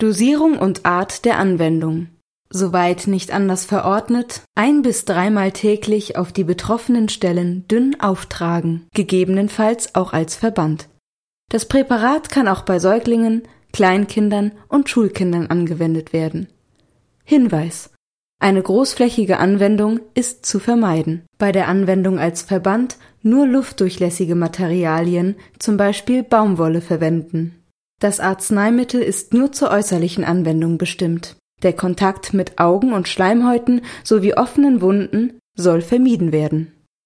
Dosierung und Art der Anwendung. Soweit nicht anders verordnet, 1- bis 3-mal täglich auf die betroffenen Stellen dünn auftragen, gegebenenfalls auch als Verband. Das Präparat kann auch bei Säuglingen, Kleinkindern und Schulkindern angewendet werden. Hinweis: Eine großflächige Anwendung ist zu vermeiden. Bei der Anwendung als Verband nur luftdurchlässige Materialien, zum Beispiel Baumwolle, verwenden. Das Arzneimittel ist nur zur äußerlichen Anwendung bestimmt. Der Kontakt mit Augen und Schleimhäuten sowie offenen Wunden soll vermieden werden.